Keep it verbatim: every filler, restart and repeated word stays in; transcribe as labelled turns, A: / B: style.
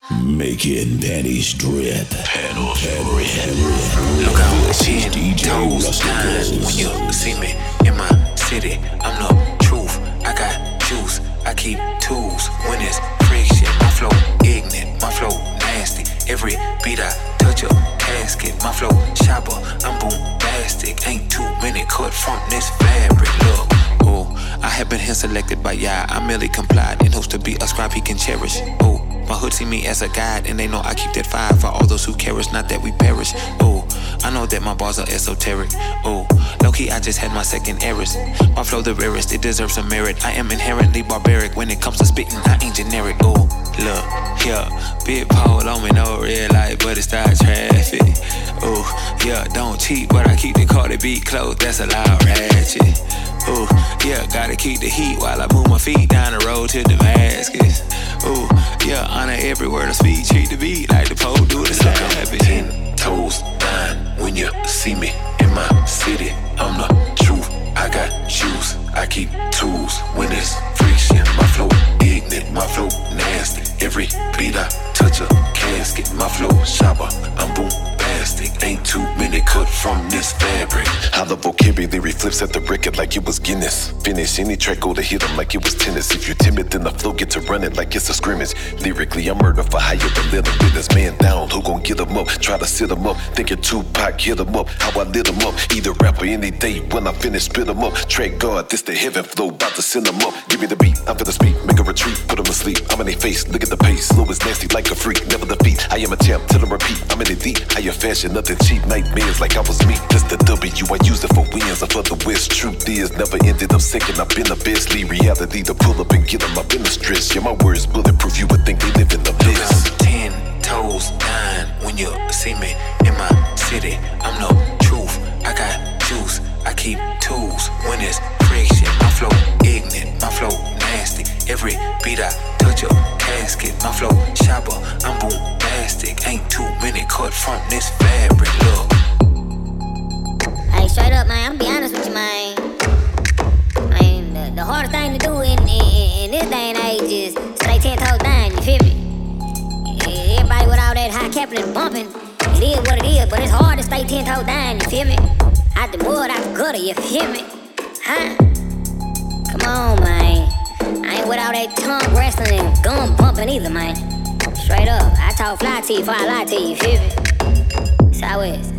A: Making panties drip. Panels drip.
B: Look out, ten toes down when you see me in my city. I'm the truth. I got juice. I keep tools when it's friction. My flow ignorant. My flow nasty. Every beat I touch a casket. My flow shopper. I'm bombastic. Ain't too many cut from this fabric. Look. Oh, I have been hand selected by Yah. I merely complied in hopes to be a scribe he can cherish. Oh, my hood see me as a guide, and they know I keep that fire for all those who cherish, not that we perish. Oh, I know that my bars are esoteric. Oh, low-key, I just had my second errors. My flow the rarest, it deserves some merit. I am inherently barbaric when it comes to spitting, I ain't generic. Oh, look, yeah, big pole on me, no red light, but it start traffic. Oh, yeah, don't cheat, but I keep the Cardi B close, that's a loud ratchet. Ooh, yeah, gotta keep the heat while I move my feet down the road to Damascus. Ooh, yeah, honor every word of speech, treat the beat like the pole do the slap. Ten toes down when you see me in my city. I'm the truth, I got shoes, I keep tools when it's friction. My flow ignorant, my flow nasty. Every beat I touch a casket. My flow shopper, I'm bombastic. Ain't too many cut from this fabric.
C: How the vocabulary flips at the record like it was Guinness. Finish any track, go to hit 'em like it was tennis. If you're timid, then the flow get to running like it's a scrimmage. Lyrically, I'm murder for hire, but let 'em get this man down. Who gon' get 'em up? Try to sit 'em up. Thinking Tupac, hit 'em up. How I lit 'em up. Either rapper any day when I finish, spit 'em up. Track guard, this the heaven flow, about to send 'em up. Give me the beat, I'm finna speak, make a retreat, put 'em asleep. I'm in their face, look at the pace. Slow is nasty like a freak, never defeat. I am a champ, tell 'em repeat. I'm in it deep, higher fashion, nothing cheap. Nightmares like I was me. That's the W, I use it for wins. I for the West. Truth is, never ended up second. I've been the best. Leave reality to pull up and get 'em up in the stress. Yeah, my words bulletproof, you would think they live in the best.
B: Ten toes down when you see me in my city. I'm the truth, I got juice, I keep tools when it's friction. My flow ignorant, my flow nasty. Every beat I touch a casket. My flow shopper, I'm bombastic. Ain't too many cut from this fabric. Look.
D: Hey, straight up, man, I'm gonna be honest with you, man. Man, the, the hardest thing to do in, in, in this day and age is stay ten toes down, you feel me? Everybody with all that high capital and bumping, it is what it is, but it's hard to stay ten toes down, you feel me? Out the mud, out the gutter, you feel me? Huh? Come on, man. I ain't with all that tongue wrestling and gum bumping either, man. Straight up, I talk fly to you before I lie to you, you feel me? Southwest.